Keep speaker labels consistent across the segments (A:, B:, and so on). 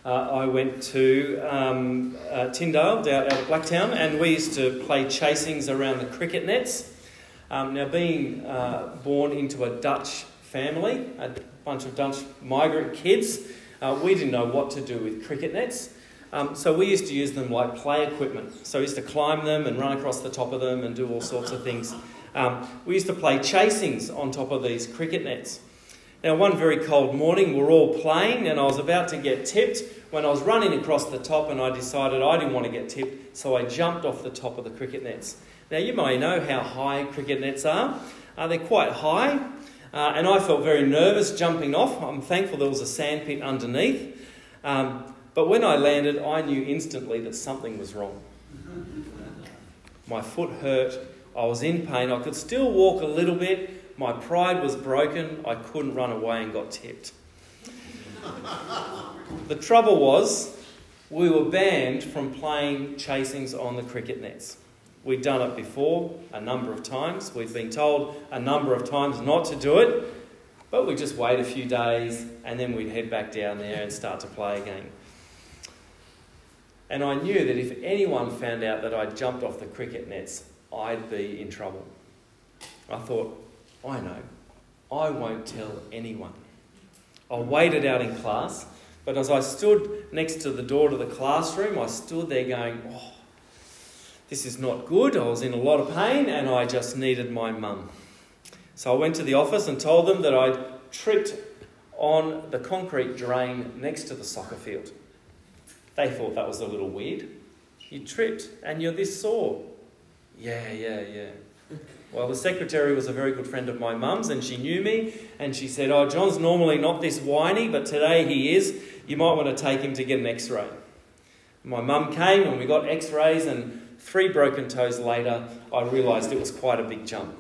A: I went to Tyndale, out at Blacktown, and we used to play chasings around the cricket nets. Now, being born into a Dutch family, a bunch of Dutch migrant kids, we didn't know what to do with cricket nets. So we used to use them like play equipment. So we used to climb them and run across the top of them and do all sorts of things. We used to play chasings on top of these cricket nets. Now, one very cold morning, we're all playing and I was about to get tipped when I was running across the top, and I decided I didn't want to get tipped, so I jumped off the top of the cricket nets. Now, you may know how high cricket nets are. They're quite high, and I felt very nervous jumping off. I'm thankful there was a sandpit underneath. But when I landed, I knew instantly that something was wrong. My foot hurt. I was in pain. I could still walk a little bit. My pride was broken. I couldn't run away and got tipped. The trouble was, we were banned from playing chasings on the cricket nets. We'd done it before a number of times. We'd been told a number of times not to do it. But we'd just wait a few days and then we'd head back down there and start to play again. And I knew that if anyone found out that I'd jumped off the cricket nets, I'd be in trouble. I thought, I know, I won't tell anyone. I waited out in class, but as I stood next to the door to the classroom, I stood there going, oh, this is not good. I was in a lot of pain and I just needed my mum. So I went to the office and told them that I'd tripped on the concrete drain next to the soccer field. They thought that was a little weird. You tripped and you're this sore. Yeah. Well, the secretary was a very good friend of my mum's and she knew me and she said, oh, John's normally not this whiny, but today he is. You might want to take him to get an x-ray. My mum came and we got x-rays, and 3 broken toes later, I realised it was quite a big jump.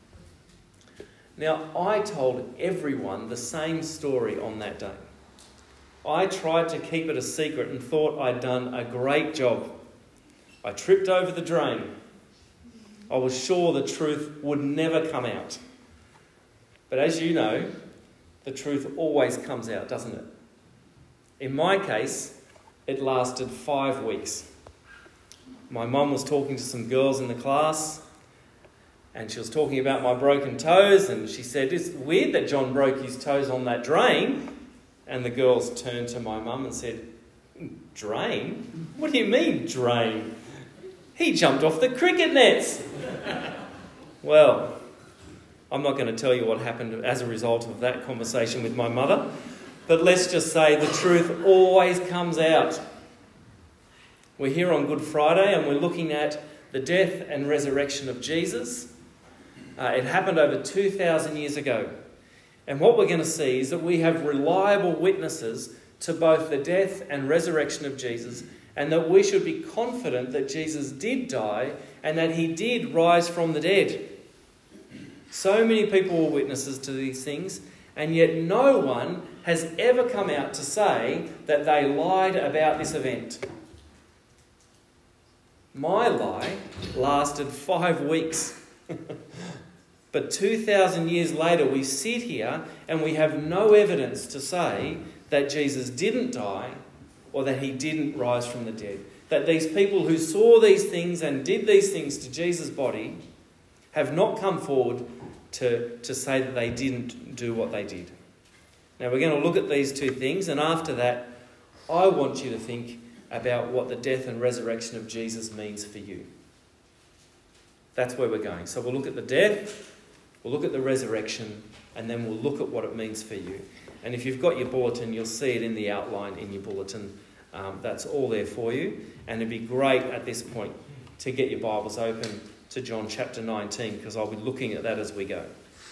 A: Now, I told everyone the same story on that day. I tried to keep it a secret and thought I'd done a great job. I tripped over the drain. I was sure the truth would never come out. But as you know, the truth always comes out, doesn't it? In my case, it lasted 5 weeks. My mum was talking to some girls in the class, and she was talking about my broken toes, and she said, it's weird that John broke his toes on that drain. And the girls turned to my mum and said, drain? What do you mean, drain? He jumped off the cricket nets. Well, I'm not going to tell you what happened as a result of that conversation with my mother, but let's just say the truth always comes out. We're here on Good Friday and we're looking at the death and resurrection of Jesus. It happened over 2,000 years ago. And what we're going to see is that we have reliable witnesses to both the death and resurrection of Jesus, and that we should be confident that Jesus did die and that he did rise from the dead. So many people were witnesses to these things, and yet no one has ever come out to say that they lied about this event. My lie lasted 5 weeks. But 2,000 years later, we sit here and we have no evidence to say that Jesus didn't die or that he didn't rise from the dead. That these people who saw these things and did these things to Jesus' body have not come forward to say that they didn't do what they did. Now, we're going to look at these 2 things, and after that, I want you to think about what the death and resurrection of Jesus means for you. That's where we're going. So we'll look at the death, we'll look at the resurrection, and then we'll look at what it means for you. And if you've got your bulletin, you'll see it in the outline in your bulletin. That's all there for you. And it'd be great at this point to get your Bibles open to John chapter 19, because I'll be looking at that as we go.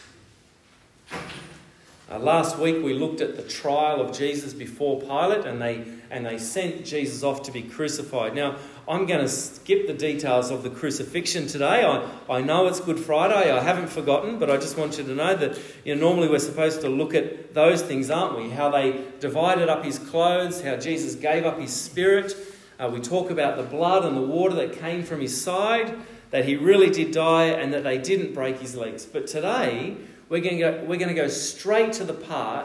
A: Last week we looked at the trial of Jesus before Pilate, and they sent Jesus off to be crucified. Now, I'm going to skip the details of the crucifixion today. I know it's Good Friday, I haven't forgotten, but I just want you to know that normally we're supposed to look at those things, aren't we? How they divided up his clothes, how Jesus gave up his spirit. We talk about the blood and the water that came from his side, that he really did die and that they didn't break his legs. But today we're going to go straight to the part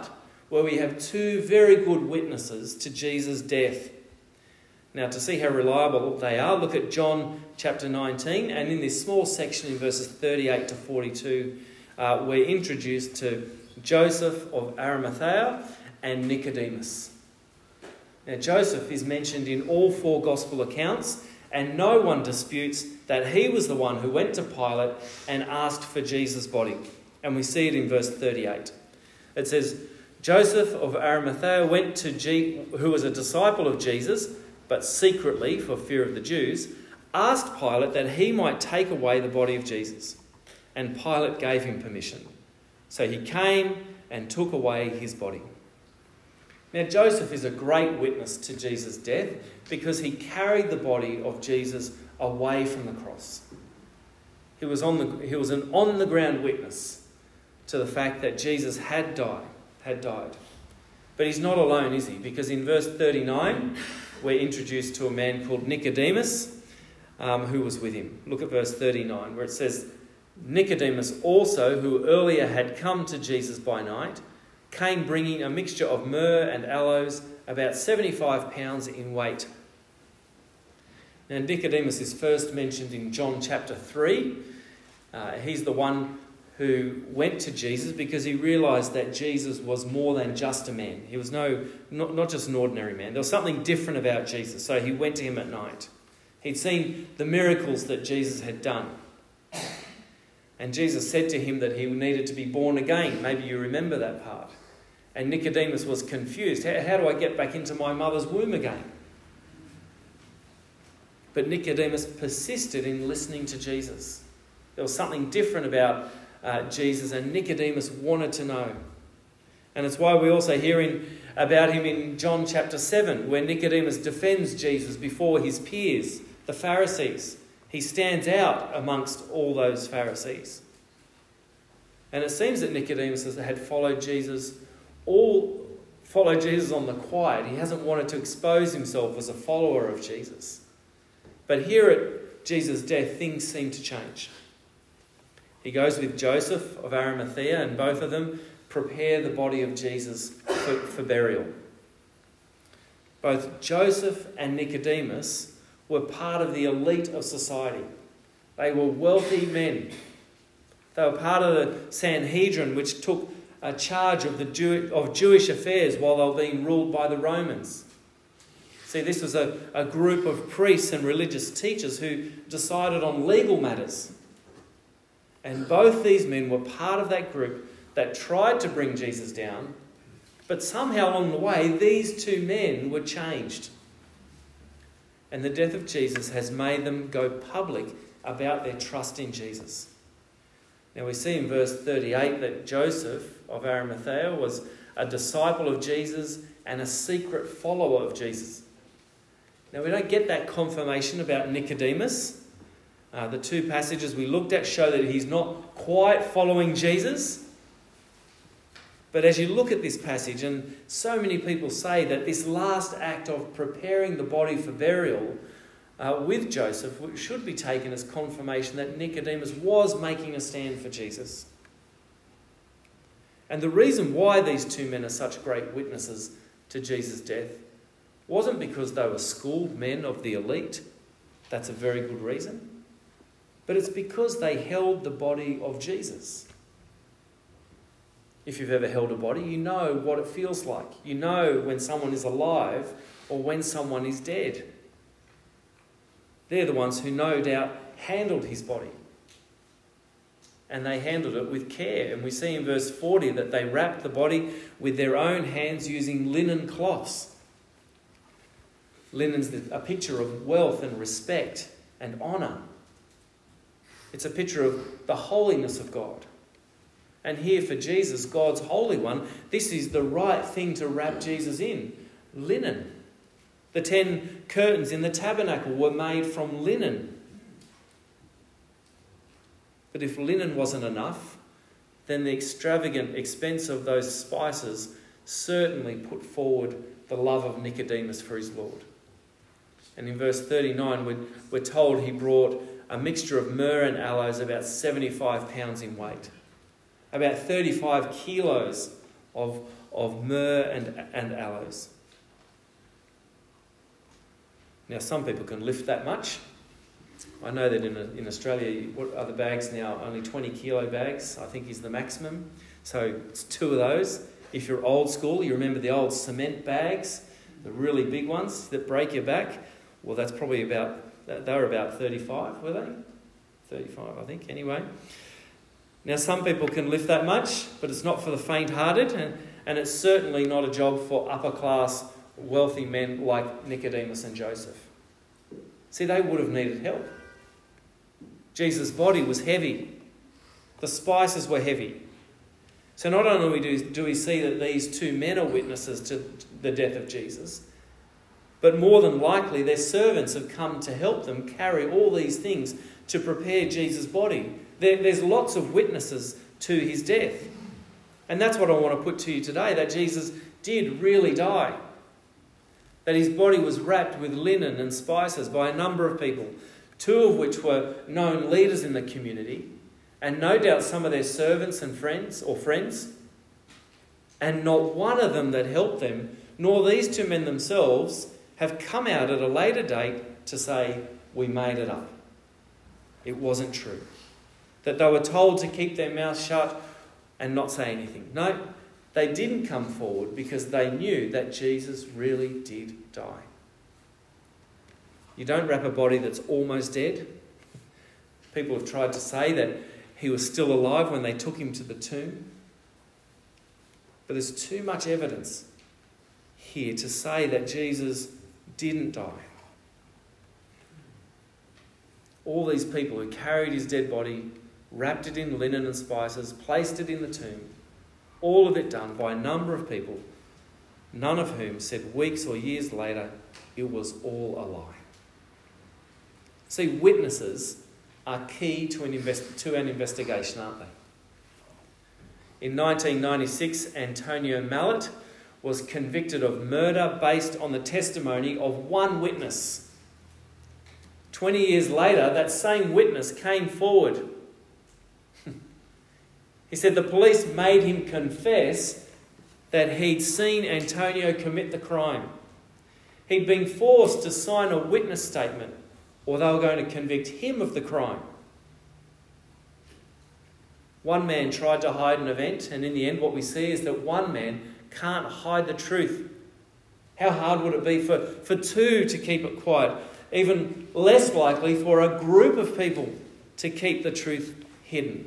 A: where we have two very good witnesses to Jesus' death. Now, to see how reliable they are, look at John chapter 19, and in this small section in verses 38 to 42, we're introduced to Joseph of Arimathea and Nicodemus. Now, Joseph is mentioned in all four gospel accounts, and no one disputes that he was the one who went to Pilate and asked for Jesus' body. And we see it in verse 38. It says, Joseph of Arimathea went to who was a disciple of Jesus, but secretly, for fear of the Jews, asked Pilate that he might take away the body of Jesus. And Pilate gave him permission. So he came and took away his body. Now, Joseph is a great witness to Jesus' death because he carried the body of Jesus away from the cross. He was an on-the-ground witness to the fact that Jesus had died. But he's not alone, is he? Because in verse 39, we're introduced to a man called Nicodemus, who was with him. Look at verse 39, where it says, Nicodemus also, who earlier had come to Jesus by night, came bringing a mixture of myrrh and aloes, about 75 pounds in weight. Now, Nicodemus is first mentioned in John chapter 3. He's the one who went to Jesus because he realised that Jesus was more than just a man. He was not just an ordinary man. There was something different about Jesus, so he went to him at night. He'd seen the miracles that Jesus had done. And Jesus said to him that he needed to be born again. Maybe you remember that part. And Nicodemus was confused. How do I get back into my mother's womb again? But Nicodemus persisted in listening to Jesus. There was something different about Jesus, and Nicodemus wanted to know. And it's why we also hear about him in John chapter 7, where Nicodemus defends Jesus before his peers, the Pharisees. He stands out amongst all those Pharisees. And it seems that Nicodemus had followed Jesus on the quiet. He hasn't wanted to expose himself as a follower of Jesus. But here at Jesus' death, things seem to change. He goes with Joseph of Arimathea, and both of them prepare the body of Jesus for burial. Both Joseph and Nicodemus were part of the elite of society. They were wealthy men. They were part of the Sanhedrin, which took a charge of Jewish affairs while they were being ruled by the Romans. See, this was a group of priests and religious teachers who decided on legal matters. And both these men were part of that group that tried to bring Jesus down, but somehow along the way, these two men were changed. And the death of Jesus has made them go public about their trust in Jesus. Now we see in verse 38 that Joseph of Arimathea was a disciple of Jesus and a secret follower of Jesus. Now we don't get that confirmation about Nicodemus. The two passages we looked at show that he's not quite following Jesus. But as you look at this passage, and so many people say that this last act of preparing the body for burial with Joseph should be taken as confirmation that Nicodemus was making a stand for Jesus. And the reason why these two men are such great witnesses to Jesus' death wasn't because they were schooled men of the elite. That's a very good reason. But it's because they held the body of Jesus. If you've ever held a body, you know what it feels like. You know when someone is alive or when someone is dead. They're the ones who no doubt handled his body. And they handled it with care. And we see in verse 40 that they wrapped the body with their own hands using linen cloths. Linen's a picture of wealth and respect and honour. It's a picture of the holiness of God. And here for Jesus, God's Holy One, this is the right thing to wrap Jesus in. Linen. The 10 curtains in the tabernacle were made from linen. But if linen wasn't enough, then the extravagant expense of those spices certainly put forward the love of Nicodemus for his Lord. And in verse 39, we're told he brought a mixture of myrrh and aloes, about 75 pounds in weight. About 35 kilos of of myrrh and aloes. Now, some people can lift that much. I know that in Australia, what are the bags now? Only 20 kilo bags, I think, is the maximum. So it's 2 of those. If you're old school, you remember the old cement bags, the really big ones that break your back. Well, that's probably they were about 35, were they? 35, I think, anyway. Now, some people can lift that much, but it's not for the faint-hearted, and it's certainly not a job for upper-class, wealthy men like Nicodemus and Joseph. See, they would have needed help. Jesus' body was heavy. The spices were heavy. So not only do we see that these 2 men are witnesses to the death of Jesus, but more than likely their servants have come to help them carry all these things to prepare Jesus' body. There's lots of witnesses to his death. And that's what I want to put to you today, that Jesus did really die. That his body was wrapped with linen and spices by a number of people, 2 of which were known leaders in the community, and no doubt some of their servants and friends, and not one of them that helped them, nor these 2 men themselves, have come out at a later date to say, we made it up. It wasn't true. That they were told to keep their mouths shut and not say anything. No, they didn't come forward because they knew that Jesus really did die. You don't wrap a body that's almost dead. People have tried to say that he was still alive when they took him to the tomb. But there's too much evidence here to say that Jesus didn't die. All these people who carried his dead body, wrapped it in linen and spices, placed it in the tomb, all of it done by a number of people, none of whom said weeks or years later, it was all a lie. See, witnesses are key to an investigation, aren't they? In 1996, Antonio Mallet was convicted of murder based on the testimony of one witness. 20 years later, that same witness came forward. He said the police made him confess that he'd seen Antonio commit the crime. He'd been forced to sign a witness statement, or they were going to convict him of the crime. One man tried to hide an event, and in the end what we see is that one man can't hide the truth. How hard would it be for 2 to keep it quiet? Even less likely for a group of people to keep the truth hidden.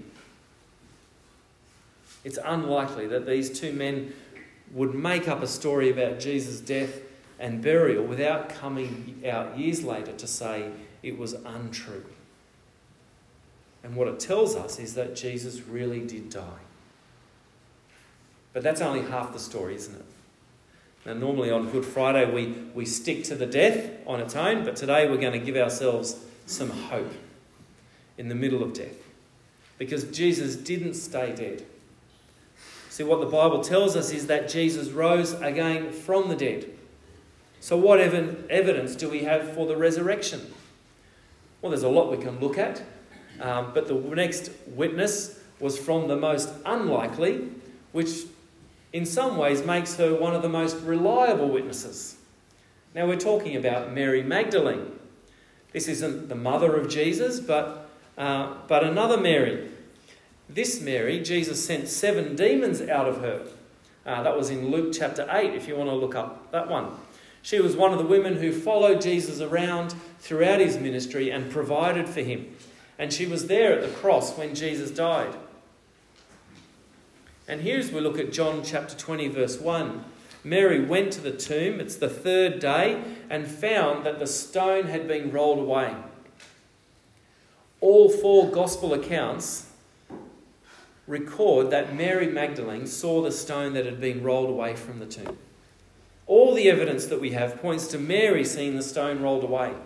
A: It's unlikely that these 2 men would make up a story about Jesus' death and burial without coming out years later to say it was untrue. And what it tells us is that Jesus really did die. But that's only half the story, isn't it? Now, normally on Good Friday we stick to the death on its own, but today we're going to give ourselves some hope in the middle of death. Because Jesus didn't stay dead. See, what the Bible tells us is that Jesus rose again from the dead. So what evidence do we have for the resurrection? Well, there's a lot we can look at. But the next witness was from the most unlikely, which in some ways makes her one of the most reliable witnesses. Now we're talking about Mary Magdalene. This isn't the mother of Jesus, but another Mary. This Mary, Jesus sent 7 demons out of her. That was in Luke chapter 8, if you want to look up that one. She was one of the women who followed Jesus around throughout his ministry and provided for him. And she was there at the cross when Jesus died. And here as we look at John chapter 20 verse 1, Mary went to the tomb, it's the 3rd day, and found that the stone had been rolled away. All 4 gospel accounts record that Mary Magdalene saw the stone that had been rolled away from the tomb. All the evidence that we have points to Mary seeing the stone rolled away.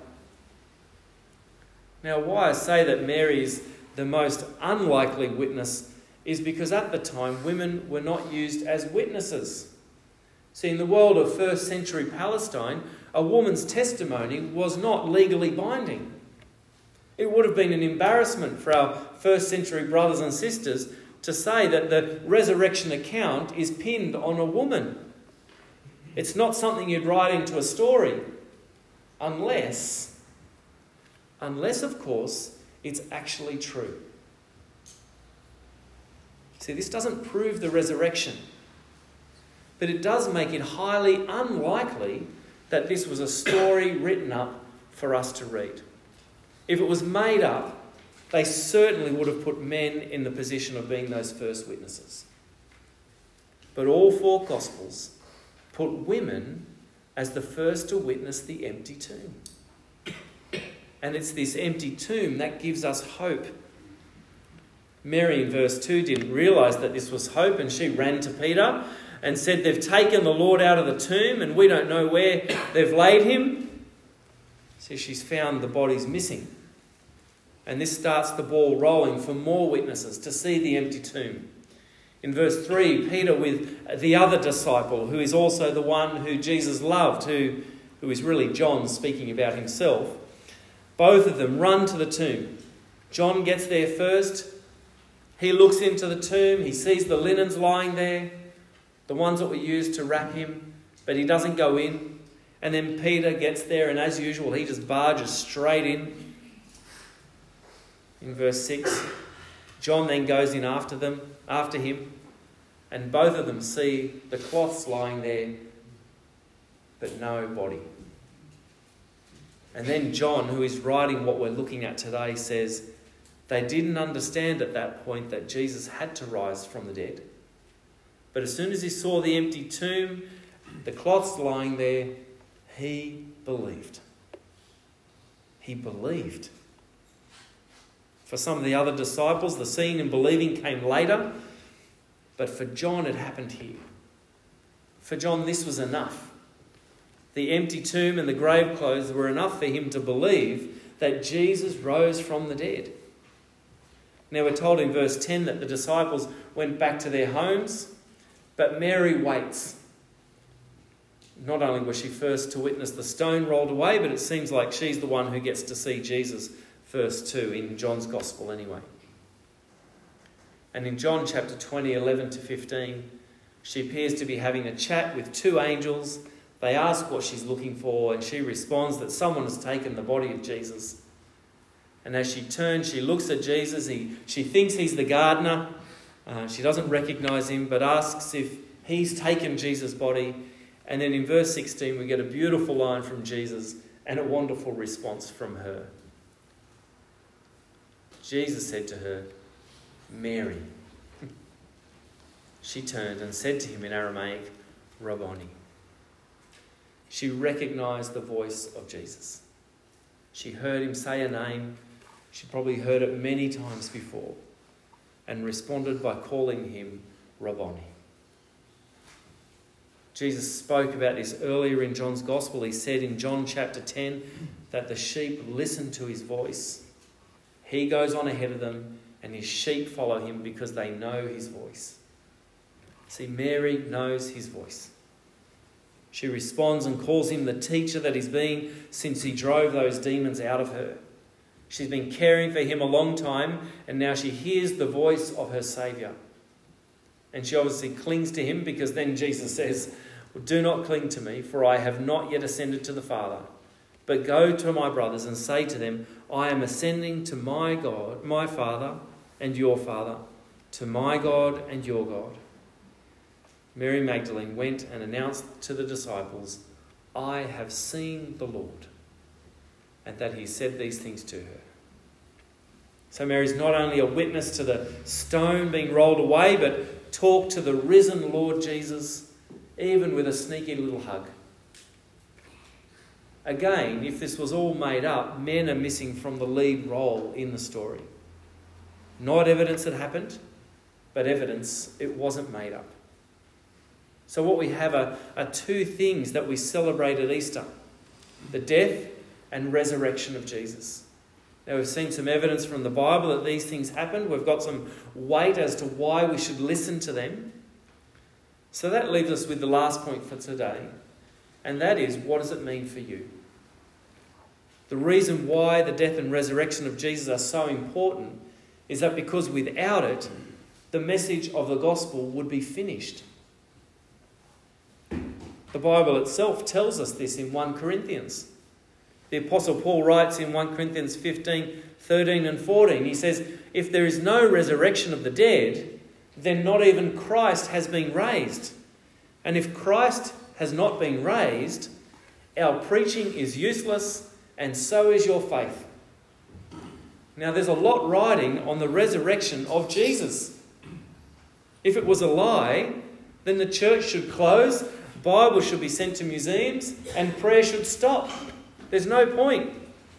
A: Now, why I say that Mary is the most unlikely witness is because at the time women were not used as witnesses. See, in the world of 1st century Palestine, a woman's testimony was not legally binding. It would have been an embarrassment for our 1st century brothers and sisters to say that the resurrection account is pinned on a woman. It's not something you'd write into a story unless of course, it's actually true. See, this doesn't prove the resurrection, but it does make it highly unlikely that this was a story written up for us to read. If it was made up, they certainly would have put men in the position of being those first witnesses. But all four Gospels put women as the first to witness the empty tomb. And it's this empty tomb that gives us hope. Mary in verse 2 didn't realise that this was hope, and she ran to Peter and said, "They've taken the Lord out of the tomb and we don't know where they've laid him." So she's found the body's missing. And this starts the ball rolling for more witnesses to see the empty tomb. In verse 3, Peter with the other disciple, who is also the one who Jesus loved, who is really John speaking about himself, both of them run to the tomb. John gets there first. He looks into the tomb. He sees the linens lying there, the ones that were used to wrap him, but he doesn't go in. And then Peter gets there, and as usual, he just barges straight in. In verse 6, John then goes in after him, and both of them see the cloths lying there, but no body. And then John, who is writing what we're looking at today, says they didn't understand at that point that Jesus had to rise from the dead. But as soon as he saw the empty tomb, the cloths lying there, he believed. He believed. For some of the other disciples, the seeing and believing came later. But for John, it happened here. For John, this was enough. The empty tomb and the grave clothes were enough for him to believe that Jesus rose from the dead. Now we're told in verse 10 that the disciples went back to their homes, but Mary waits. Not only was she first to witness the stone rolled away, but it seems like she's the one who gets to see Jesus first too, in John's Gospel anyway. And in John chapter 20, 11 to 15, she appears to be having a chat with two angels. They ask what she's looking for, and she responds that someone has taken the body of Jesus. And as she turns, she looks at Jesus. She thinks he's the gardener. She doesn't recognise him, but asks if he's taken Jesus' body. And then in verse 16, we get a beautiful line from Jesus and a wonderful response from her. Jesus said to her, "Mary." She turned and said to him in Aramaic, "Rabboni." She recognised the voice of Jesus. She heard him say a name. She probably heard it many times before, and responded by calling him Rabboni. Jesus spoke about this earlier in John's Gospel. He said in John chapter 10 that the sheep listen to his voice. He goes on ahead of them, and his sheep follow him because they know his voice. See, Mary knows his voice. She responds and calls him the teacher that he's been since he drove those demons out of her. She's been caring for him a long time, and now she hears the voice of her Saviour. And she obviously clings to him, because then Jesus says, "Do not cling to me, for I have not yet ascended to the Father. But go to my brothers and say to them, I am ascending to my God, my Father and your Father, to my God and your God." Mary Magdalene went and announced to the disciples, "I have seen the Lord," and that he said these things to her. So Mary's not only a witness to the stone being rolled away, but talked to the risen Lord Jesus, even with a sneaky little hug. Again, if this was all made up, men are missing from the lead role in the story. Not evidence it happened, but evidence it wasn't made up. So what we have are two things that we celebrate at Easter: the death and resurrection of Jesus. Now, we've seen some evidence from the Bible that these things happened. We've got some weight as to why we should listen to them. So that leaves us with the last point for today, and that is, what does it mean for you? The reason why the death and resurrection of Jesus are so important is that because without it, the message of the gospel would be finished. The Bible itself tells us this in 1 Corinthians. The Apostle Paul writes in 1 Corinthians 15, 13 and 14, he says, if there is no resurrection of the dead, then not even Christ has been raised. And if Christ has not been raised, our preaching is useless, and so is your faith. Now there's a lot riding on the resurrection of Jesus. If it was a lie, then the church should close, Bibles should be sent to museums, and prayer should stop. There's no point.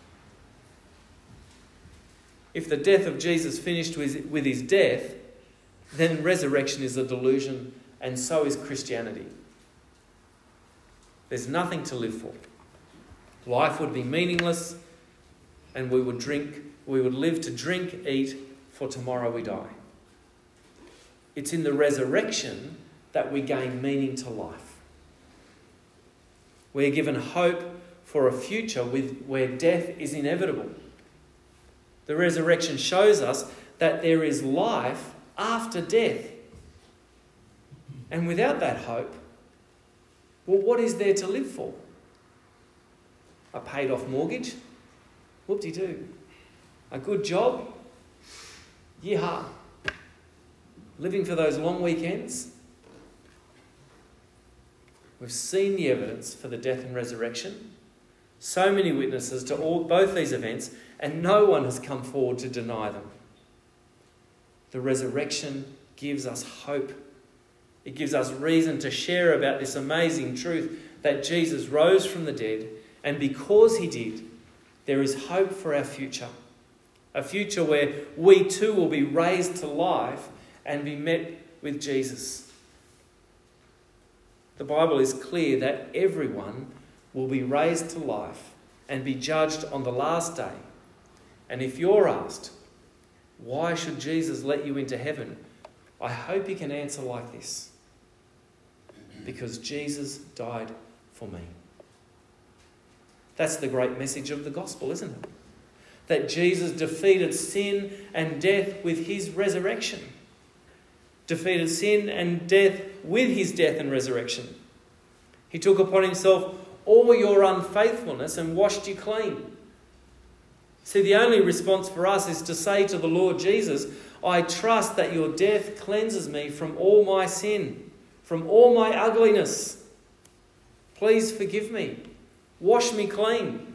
A: If the death of Jesus finished with his death, then resurrection is a delusion, and so is Christianity. There's nothing to live for. Life would be meaningless, and we would live to drink, eat, for tomorrow we die. It's in the resurrection that we gain meaning to life. We're given hope for a future where death is inevitable. The resurrection shows us that there is life after death. And without that hope, well, what is there to live for? A paid off mortgage? Whoop-de-doo. A good job? Yeehaw. Living for those long weekends? We've seen the evidence for the death and resurrection. So many witnesses to both these events, and no one has come forward to deny them. The resurrection gives us hope. It gives us reason to share about this amazing truth that Jesus rose from the dead, and because he did, there is hope for our future. A future where we too will be raised to life and be met with Jesus. The Bible is clear that everyone will be raised to life and be judged on the last day. And if you're asked, why should Jesus let you into heaven? I hope you can answer like this. Because Jesus died for me. That's the great message of the gospel, isn't it? That Jesus defeated sin and death with his resurrection. Defeated sin and death with his death and resurrection. He took upon himself all your unfaithfulness and washed you clean. See, the only response for us is to say to the Lord Jesus, I trust that your death cleanses me from all my sin, from all my ugliness. Please forgive me. Wash me clean.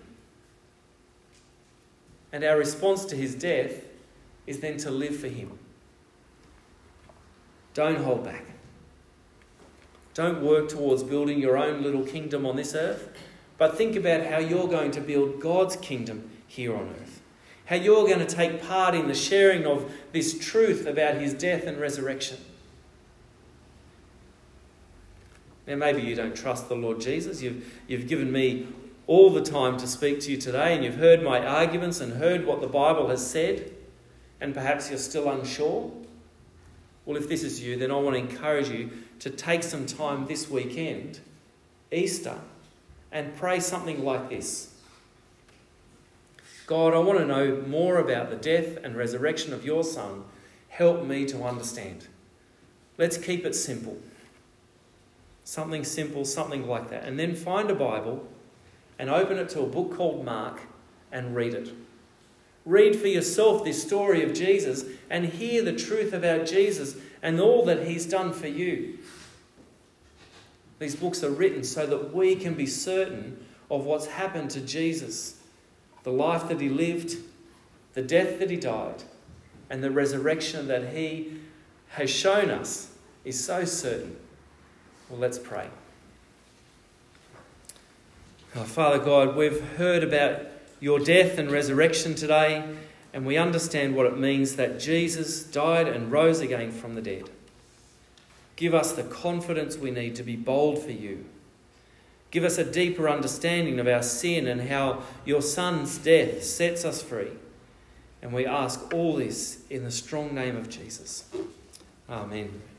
A: And our response to his death is then to live for him. Don't hold back. Don't work towards building your own little kingdom on this earth, but think about how you're going to build God's kingdom here on earth. How you're going to take part in the sharing of this truth about his death and resurrection. Now, maybe you don't trust the Lord Jesus. You've given me all the time to speak to you today, and you've heard my arguments and heard what the Bible has said, and perhaps you're still unsure. Well, if this is you, then I want to encourage you to take some time this weekend, Easter, and pray something like this. God, I want to know more about the death and resurrection of your Son. Help me to understand. Let's keep it simple. Something simple, something like that. And then find a Bible and open it to a book called Mark and read it. Read for yourself this story of Jesus and hear the truth about Jesus and all that he's done for you. These books are written so that we can be certain of what's happened to Jesus, the life that he lived, the death that he died, and the resurrection that he has shown us is so certain. Well, let's pray. Oh, Father God, we've heard about your death and resurrection today, and we understand what it means that Jesus died and rose again from the dead. Give us the confidence we need to be bold for you. Give us a deeper understanding of our sin and how your Son's death sets us free. And we ask all this in the strong name of Jesus. Amen.